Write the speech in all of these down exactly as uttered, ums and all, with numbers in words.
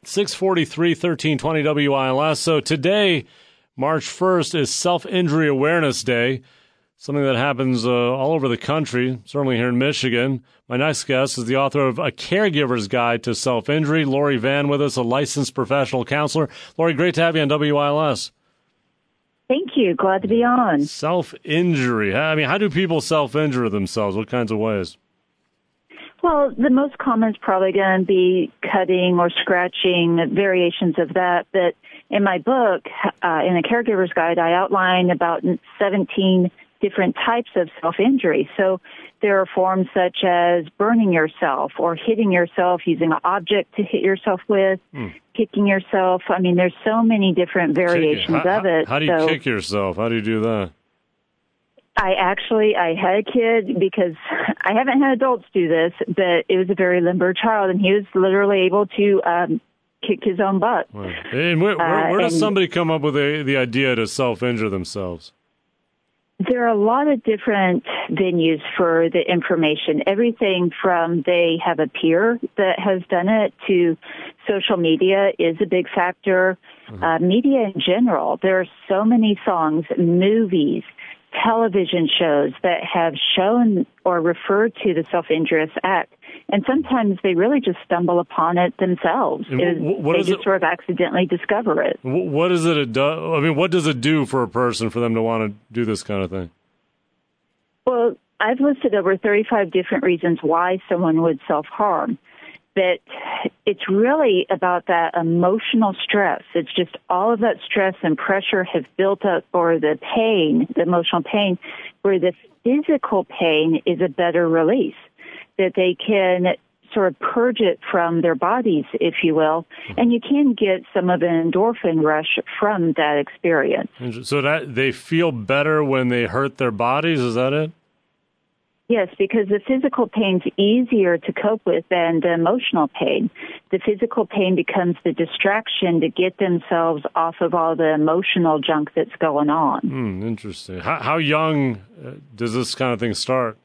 six forty-three, thirteen twenty W I L S. So today, March first, is Self-Injury Awareness Day, something that happens uh, all over the country, certainly here in Michigan. My next guest is the author of A Caregiver's Guide to Self-Injury, Lori Vann, with us, a licensed professional counselor. Lori, great to have you on W I L S. Thank you. Glad to be on. Self-injury. I mean, how do people self-injure themselves? What kinds of ways? Well, the most common is probably going to be cutting or scratching, variations of that. But in my book, uh, in A Caregiver's Guide, I outline about seventeen different types of self-injury. So there are forms such as burning yourself or hitting yourself, using an object to hit yourself with, hmm. kicking yourself. I mean, there's so many different variations how, of it. How do you so, kick yourself? How do you do that? I actually, I had a kid because I haven't had adults do this, but it was a very limber child, and he was literally able to um, kick his own butt. Right. And where, where, where uh, does and, somebody come up with a, the idea to self-injure themselves? There are a lot of different venues for the information, everything from they have a peer that has done it to social media is a big factor. Mm-hmm. Uh, media in general, there are so many songs, movies, television shows that have shown or referred to the self-injurious act. And sometimes they really just stumble upon it themselves. It, what they just it, sort of accidentally discover it. What is it? Do, I mean, what does it do for a person for them to want to do this kind of thing? Well, I've listed over thirty-five different reasons why someone would self-harm. But it's really about that emotional stress. It's just all of that stress and pressure have built up, or the pain, the emotional pain, where the physical pain is a better release, that they can sort of purge it from their bodies, if you will, and you can get some of an endorphin rush from that experience. So that they feel better when they hurt their bodies, is that it? Yes, because the physical pain's easier to cope with than the emotional pain. The physical pain becomes the distraction to get themselves off of all the emotional junk that's going on. Hmm, interesting. How, how young does this kind of thing start?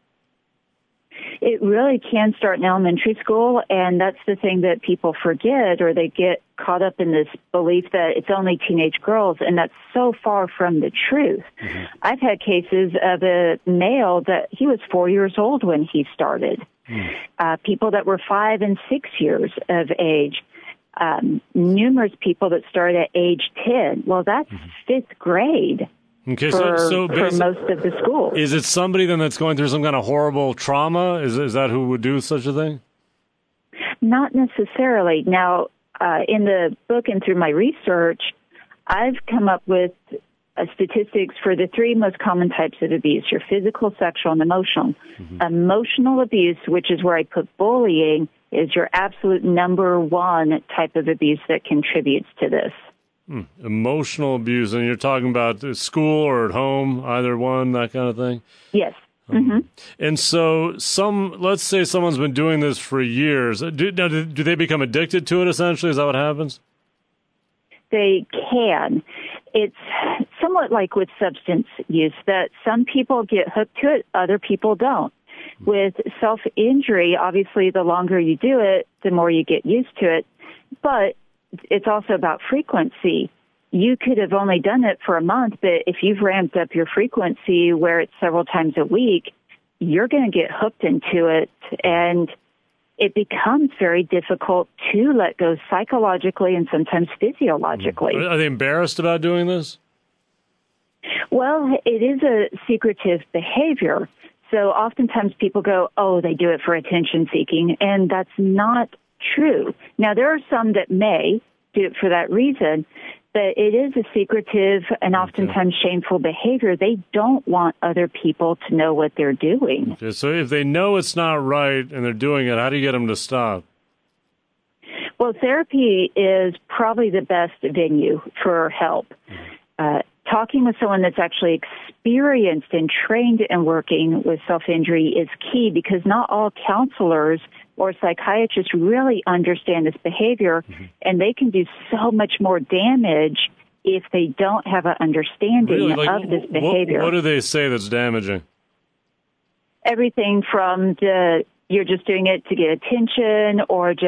It really can start in elementary school, and that's the thing that people forget, or they get caught up in this belief that it's only teenage girls, and that's so far from the truth. Mm-hmm. I've had cases of a male that he was four years old when he started. Mm. Uh, people that were five and six years of age. Um, numerous people that start at age ten. Well, that's mm-hmm. fifth grade. Okay, for, so, so for most of the schools. Is it somebody then that's going through some kind of horrible trauma? Is is that who would do such a thing? Not necessarily. Now, uh, in the book and through my research, I've come up with uh, statistics for the three most common types of abuse: your physical, sexual, and emotional. Mm-hmm. Emotional abuse, which is where I put bullying, is your absolute number one type of abuse that contributes to this. Hmm. Emotional abuse, and you're talking about at school or at home, either one, that kind of thing? Yes. Um, mm-hmm. And so some, let's say someone's been doing this for years. Do, now, do they become addicted to it, essentially? Is that what happens? They can. It's somewhat like with substance use, that some people get hooked to it, other people don't. With self-injury, obviously, the longer you do it, the more you get used to it. But it's also about frequency. You could have only done it for a month, but if you've ramped up your frequency where it's several times a week, you're going to get hooked into it, and it becomes very difficult to let go psychologically and sometimes physiologically. Are they embarrassed about doing this? Well, it is a secretive behavior. So oftentimes people go, oh, they do it for attention seeking, and that's not true. Now, there are some that may do it for that reason, but it is a secretive and oftentimes okay. shameful behavior. They don't want other people to know what they're doing. Okay, so if they know it's not right and they're doing it, how do you get them to stop? Well, therapy is probably the best venue for help. Uh, talking with someone that's actually experienced and trained in working with self-injury is key, because not all counselors or psychiatrists really understand this behavior, mm-hmm. and they can do so much more damage if they don't have an understanding really? like, of this behavior. What, what do they say that's damaging? Everything from the, you're just doing it to get attention, or just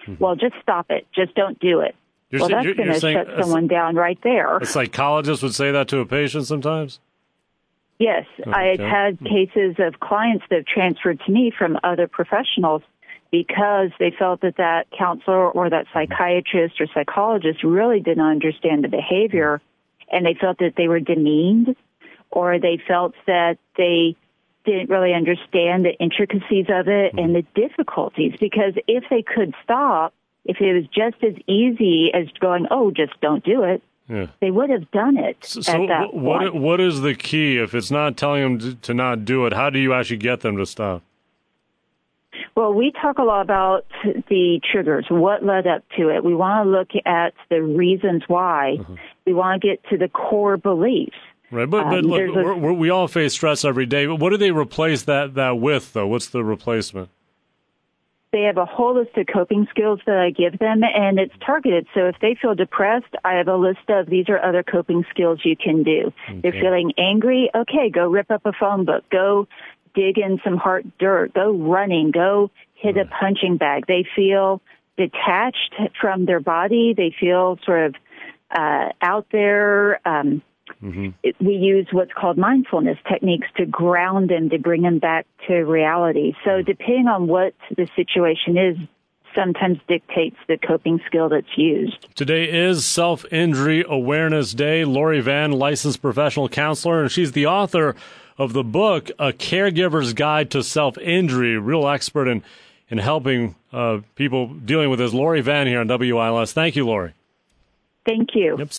Mm-hmm. Well, just stop it. Just don't do it. You're well, that's going to shut someone down right there. A psychologist would say that to a patient sometimes? Yes. Okay. I've had cases of clients that have transferred to me from other professionals because they felt that that counselor or that psychiatrist or psychologist really didn't understand the behavior, and they felt that they were demeaned, or they felt that they didn't really understand the intricacies of it mm-hmm. and the difficulties. Because if they could stop, if it was just as easy as going, oh, just don't do it, yeah. they would have done it so, at so that what, point. What is the key? If it's not telling them to, to not do it, how do you actually get them to stop? Well, we talk a lot about the triggers, what led up to it. We want to look at the reasons why. Uh-huh. We want to get to the core beliefs. Right, but, but um, look, a, we're, we're, we all face stress every day. But what do they replace that, that with, though? What's the replacement? They have a whole list of coping skills that I give them, and it's targeted. So if they feel depressed, I have a list of these are other coping skills you can do. Okay. They're feeling angry, okay, go rip up a phone book, go dig in some hard dirt, go running, go hit right. a punching bag. They feel detached from their body. They feel sort of uh, out there. Um, mm-hmm. it, we use what's called mindfulness techniques to ground them, to bring them back to reality. So depending on what the situation is, sometimes dictates the coping skill that's used. Today is Self-Injury Awareness Day. Lori Vann, licensed professional counselor, and she's the author of the book, A Caregiver's Guide to Self-Injury, real expert in, in helping uh, people dealing with this. Lori Vann here on W I L S. Thank you, Lori. Thank you. Yep.